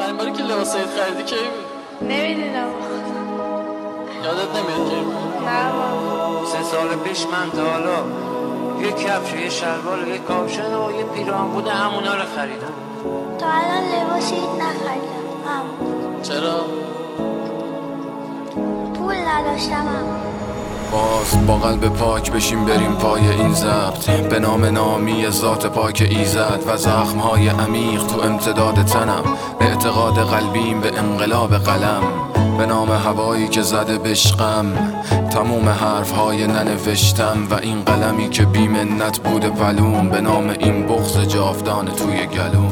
آخرین باری که لباس عید خریدی کی بود؟ نمیدونم. یادت نمیاد کی بود؟ نه بابا. 3 سال پیش من تا حالا یه کفش و یه شلوار و یه کاپشن و یه پیراهن بوده همونا رو خریدم. تا الان لباس عید نخریدم. چرا؟ پول نداشتم. باز با قلب پاک بشیم بریم پای این ضبط به نام نامی ذات پاک ایزد و زخمهای عمیق تو امتداد تنم، اعتقاد قلبیم به انقلاب قلم، به نام هوایی که زده بشقم، تموم حرفهای ننوشتم و این قلمی که بی منت بوده پلوم، به نام این بغض جاودانه توی گلوم.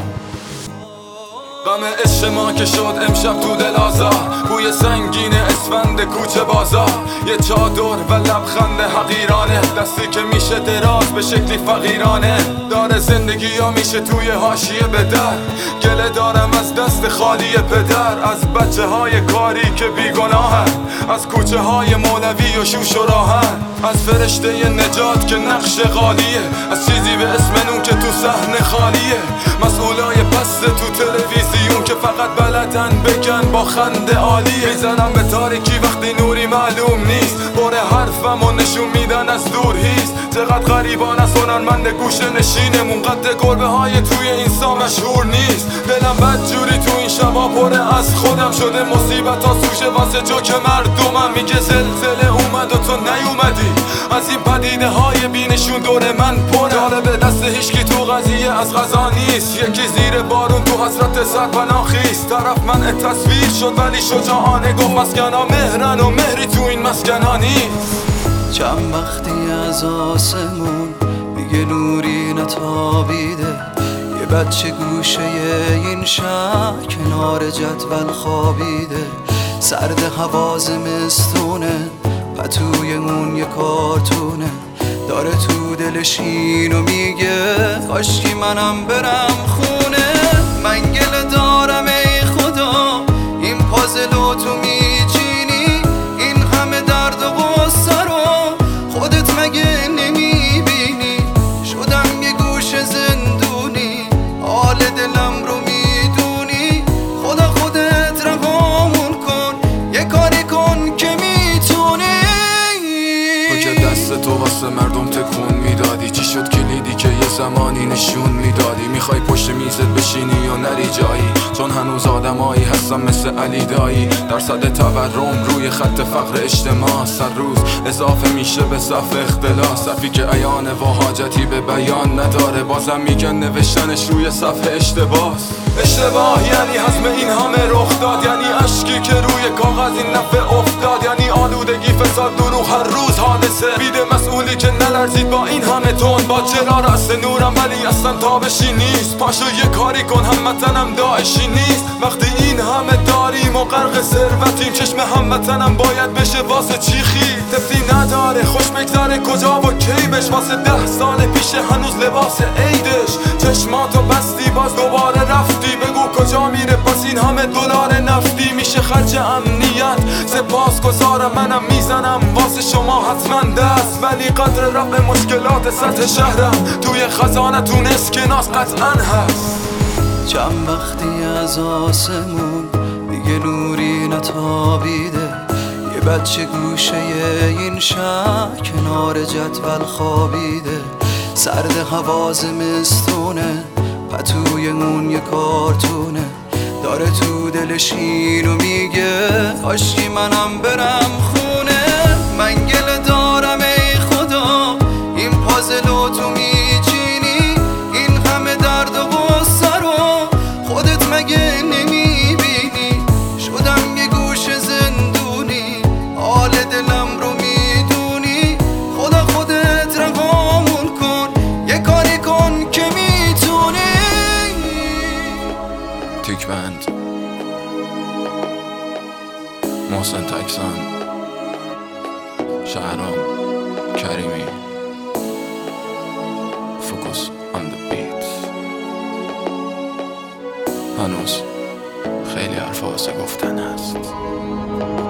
غم عشق ما که شد امشب تو دل آزار، بوی سنگین اسفند کوچه بازار، یه چادر و لبخند حقیرانه، دستی که میشه دراز به شکلی فقیرانه، داره زندگی یا میشه توی حاشیه به در، گله دارم از دست خالی پدر، از بچه های کاری که بیگناهن، از کوچه های مولوی و شوش و راهن، از فرشته نجات که نقش غالیه، از چیزی به اسم نون که تو صحنه خالیه، مسئولای پست تو تلویزیون که فقط بلدن بگن با خنده عالیه، میزنم به تاریکی وقتی نوری معلوم نیست، بره حرفم و نشون میدن از دور هیست، چقدر غریبان از هنرمند گوشه نشینمون، قد گربه های توی اینستا مشهور نیست، دلم بد جوری تو این شبا پره از خودم شده، مصیبت ها سوشه واسه جوک مردمم، میگه زلزله اومد و تو نیومدی، از این پدیده های بینشون دور من پره، جالبه دست هیچکی تو قضیه از غذا نیست، یکی زیر بارون تو حسرت سرپناه خیست، طرف منع تصویر شد ولی شجاعانه گفت مسکنا مهرن و مهری تو این مسکنا نیست. چند وقتی از آسمون دیگه نوری نتابیده، یه بچه گوشه این شهر کنار جدول خوابیده، سرد هوا زمستونه، پتوی اون یه کارتونه، داره تو دلش اینو میگه کاشکی منم برم خونه، من گله دارم ای خدا این پازلو تو میچینی، این همه درد و غصه رو خودت مگه نمیبینی، شدم یه گوش زندونی، حال دلم رو میدونی، خدا خودت رهامون کن، یه کاری کن که میتونی، تو که دست تو واسه مردم تکون میدادی، چی شد کلیدی که یه زمانی نشون میدادی، میخوای پشت میزت بشینی یا نری جایی، چون هنوز آدمایی هستن مثل علی دایی، درصد تورم روی خط فقر اجتماع سر روز اضافه میشه به صف اختلاس، صفی که عیانه و حاجتی به بیان نداره، بازم میگن نوشتنش روی صفحه اشتباس، اشتباه یعنی حزم این همه رخ داد، یعنی اشکی که روی کاغذ این نفع افتاد، یعنی آلودگی فساد دروغ هر روز حادثه، بیده مسئولی که نلرزید با این همه تون، با چرا رست نورم ولی اصلا تابشی نیست، پاشو یه کاری کن هموطنم داعشی نیست، وقتی این همه داریم و غرق ثروتیم، چشم هموطنم باید بشه واسه چیخی، تفتی نداره خوش بگذره کجا و کی بش، واسه 10 سال پیش هنوز لباس عیدش، چشماتو بستی باز دوباره رفتی، بگو کجا میره پس این همه دلار نفتی، میشه خرج امنیت سپاس گزارم، منم میزنم واسه شما حتما دست، ولی قدر رفع مشکلات سطح شهرم توی خزانتون اسکناس قطعا هست. چند وقتی از آسمون دیگه نوری نتابیده، یه بچه گوشه این شهر کنار جدول خوابیده، سرد هوا زمستونه، پتوی اون یه کارتونه، داره تو دلش اینو میگه کاشکی منم برم خونه، من گله دارم ای خدا این پازلو تو میچینی، این همه درد و غصه رو خودت مگه نمیبینی، شدم یه گوش زندونی، حال دلم رو میدونی، خدا خودت رهامون کن، یه کاری کن که میتونی. تیک بند محسن تکسان، شهرام کریمی، فوکوس on the beat. هنوز خیلی حرفا واسه گفتن هست.